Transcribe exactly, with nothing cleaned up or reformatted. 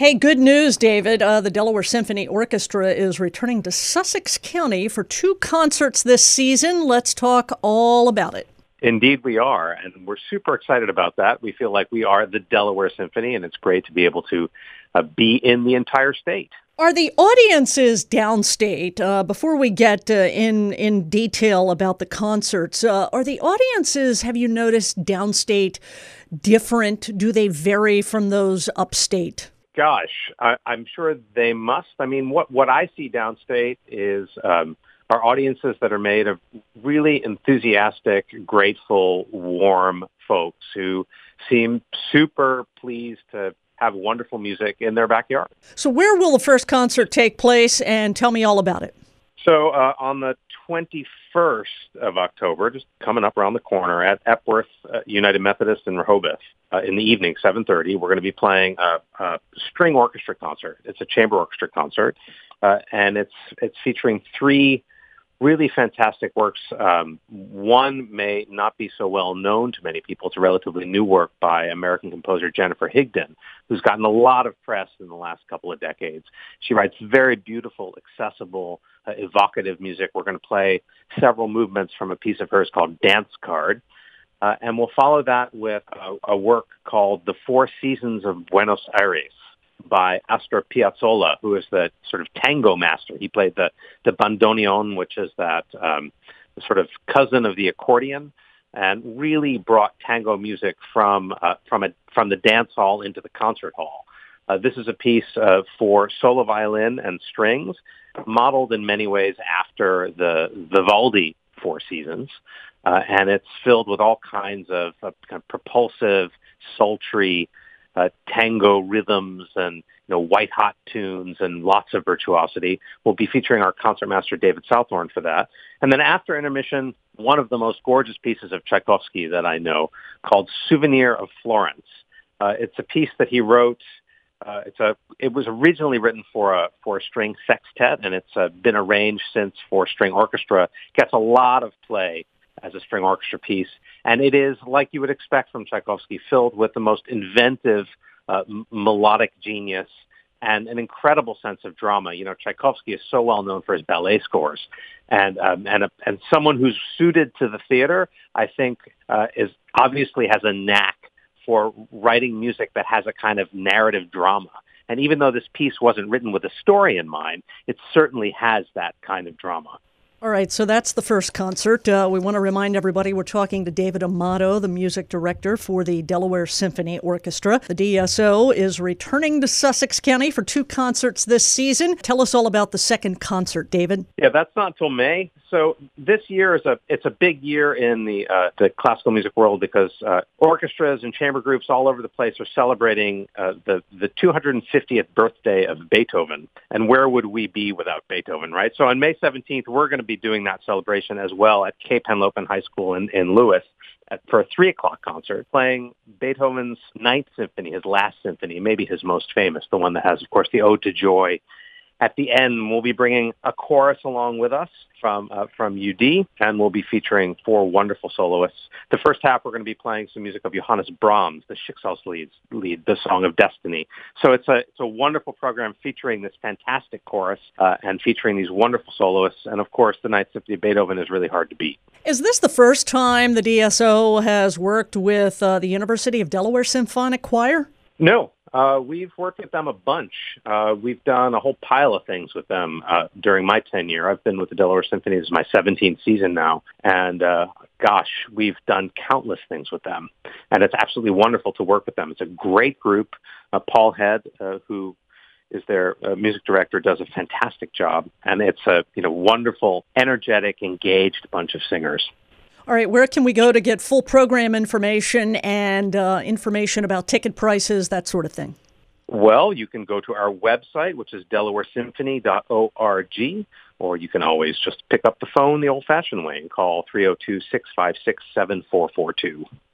Hey, good news, David. Uh, the Delaware Symphony Orchestra is returning to Sussex County for two concerts this season. Let's talk all about it. Indeed, we are, and we're super excited about that. We feel like we are the Delaware Symphony, and it's great to be able to uh, be in the entire state. Are the audiences downstate, uh, before we get uh, in, in detail about the concerts, uh, are the audiences, have you noticed, downstate different? Do they vary from those upstate? Gosh, I, I'm sure they must. I mean, what, what I see downstate is um, our audiences that are made of really enthusiastic, grateful, warm folks who seem super pleased to have wonderful music in their backyard. So where will the first concert take place, and tell me all about it? So uh, on the twenty-first of October, just coming up around the corner at Epworth uh, United Methodist in Rehoboth, uh, in the evening, seven thirty, we're going to be playing a, a string orchestra concert. It's a chamber orchestra concert, uh, and it's it's featuring three really fantastic works. Um, one may not be so well known to many people. It's a relatively new work by American composer Jennifer Higdon, who's gotten a lot of press in the last couple of decades. She writes very beautiful, accessible, uh, evocative music. We're going to play several movements from a piece of hers called Dance Card. Uh, and we'll follow that with a, a work called The Four Seasons of Buenos Aires by Astor Piazzolla, who is the sort of tango master. He played the, the bandoneon, which is that um, sort of cousin of the accordion, and really brought tango music from uh, from a from the dance hall into the concert hall. Uh, this is a piece uh, for solo violin and strings, modeled in many ways after the Vivaldi Four Seasons, uh, and it's filled with all kinds of, of kind of propulsive, sultry Uh, tango rhythms and you know white hot tunes and lots of virtuosity. We'll be featuring our concertmaster David Southorn for that. And then after intermission, one of the most gorgeous pieces of Tchaikovsky that I know, called Souvenir of Florence. Uh, it's a piece that he wrote. Uh, it's a. It was originally written for a for a string sextet, and it's uh, been arranged since for string orchestra. Gets a lot of play as a string orchestra piece. And it is, like you would expect from Tchaikovsky, filled with the most inventive uh, m- melodic genius and an incredible sense of drama. You know, Tchaikovsky is so well known for his ballet scores. And um, and, a, and someone who's suited to the theater, I think, uh, is obviously has a knack for writing music that has a kind of narrative drama. And even though this piece wasn't written with a story in mind, it certainly has that kind of drama. All right, so that's the first concert. Uh, we want to remind everybody we're talking to David Amato, the music director for the Delaware Symphony Orchestra. The D S O is returning to Sussex County for two concerts this season. Tell us all about the second concert, David. Yeah, that's not until May. So this year is a it's a big year in the uh, the classical music world because uh, orchestras and chamber groups all over the place are celebrating uh, the the two hundred fiftieth birthday of Beethoven. And where would we be without Beethoven, right? So on May seventeenth, we're going to be doing that celebration as well at Cape Henlopen High School in, in Lewis at, for a three o'clock concert, playing Beethoven's Ninth Symphony, his last symphony, maybe his most famous, the one that has, of course, the Ode to Joy. At the end, we'll be bringing a chorus along with us from uh, from U D, and we'll be featuring four wonderful soloists. The first half, we're going to be playing some music of Johannes Brahms, the Schicksalslied, lead, the Song of Destiny. So it's a it's a wonderful program featuring this fantastic chorus uh, and featuring these wonderful soloists. And of course, the Ninth Symphony of Beethoven is really hard to beat. Is this the first time the D S O has worked with uh, the University of Delaware Symphonic Choir? No. Uh, we've worked with them a bunch. Uh, we've done a whole pile of things with them uh, during my tenure. I've been with the Delaware Symphony. This is my seventeenth season now. And uh, gosh, we've done countless things with them. And it's absolutely wonderful to work with them. It's a great group. Uh, Paul Head, uh, who is their uh, music director, does a fantastic job. And it's a you know wonderful, energetic, engaged bunch of singers. All right, where can we go to get full program information and uh, information about ticket prices, that sort of thing? Well, you can go to our website, which is delaware symphony dot org, or you can always just pick up the phone the old-fashioned way and call three oh two, six five six, seven four four two.